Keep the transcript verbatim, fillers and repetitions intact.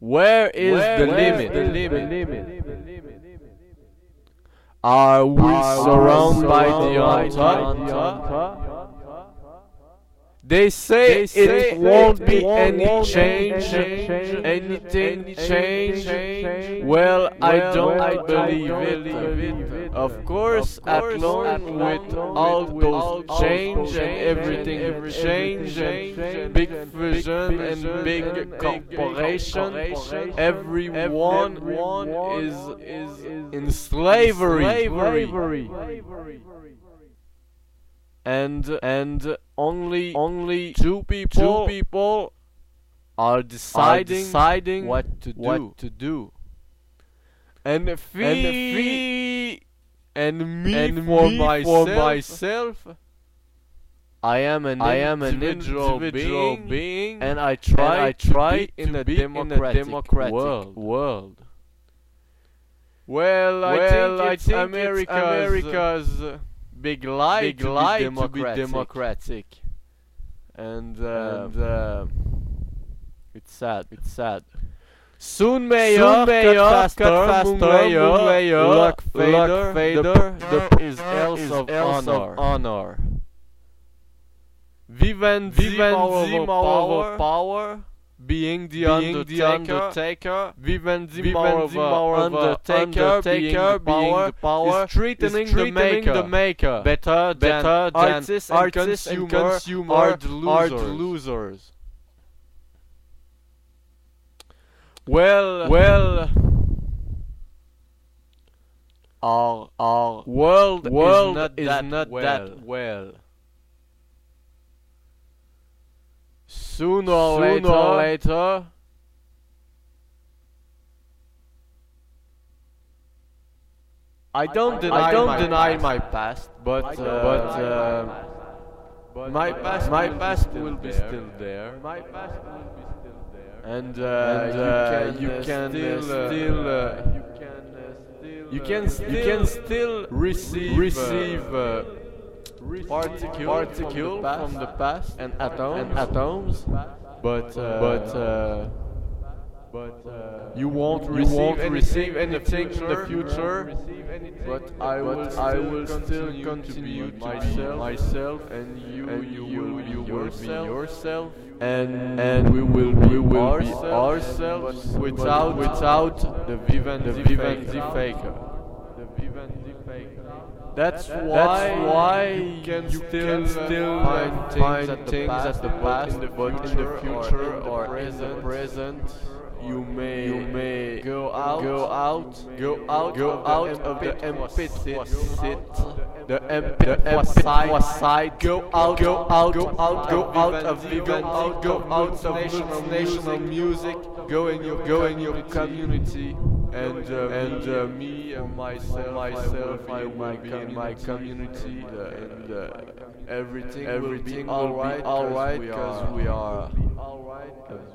Where is Where, the where limit? is the limit? Are we Are we surrounded by surrounded the by untouched? the They say, They say it won't it be won't any be change, any change, anything any change. change. Well, I Well, don't well, I believe don't it. believe it. Of course, Of course, at long at with long all with those all those change and change everything and everything change change and and big big vision vision and big and big corporation, corporation. everyone Everyone is is in slavery. slavery. And and only only two people Two people are deciding, deciding what to do. what to do. And And me and me and for me myself, for myself, I am an I am an individual, individual being, being, and I try and I to try be in to a be in a democratic, democratic world. world. Well, I Well, think I it's think it's America's, America's big lie big to lie be to be democratic. democratic. And, uh, And uh, it's sad. it's sad. Soon may Soon cut may faster, cut faster, Moonlayer, Moonlayer, Luck Fader, Luck Fader, the, the the is else is of else honor. of honor. Vivendi, Vivendi, power, power, power, being the being Undertaker, the Undertaker, Vivendi, Vivendi, Undertaker, Undertaker, Undertaker, being the power, is threatening, is threatening the maker. better, Better than than artists and artists and consumer, consumer are the are losers. the losers. Well, Well, our our world, world is not, is that, not well. that well. Sooner or Sooner later, or later, I don't I deny, I don't my, deny past, my past, but uh, but uh, uh, my past my will past be will be still still there. My past will be still there. And, uh, And uh, you you can, can you uh, can still, still, uh, uh, you can uh, still, you uh, can you still, can still receive, receive uh, uh, particle, particle from the past and atoms, and atoms, but uh, but uh, but uh, you won't you receive won't anything receive in the anything in the future. future. But I will, but I will still continue, continue to be myself, myself, and you, and you, you will will be you will be yourself, yourself, and and we will be we will be ourselves, ourselves, but but without without the Vivendi, the Vivendi Vivendi faker. The Vivendi faker. That's That's why, why you can you still, can still find, find things, things at at the the past, past, the but past, in the but in the future future or or in in the the present, present, you may, you may go out, go out, go out, go of out the of the empty sit, the the empty empty side, go out, go out, go out, go out of of Vivendi, Vivendi, go go out out of of national national music, go in your, go in your community, community, and uh, and me, uh, me for and myself, myself, I I will will be be in in my my community, community, uh, and and uh, uh, everything, everything will will be be alright, alright, alright, because because we we are are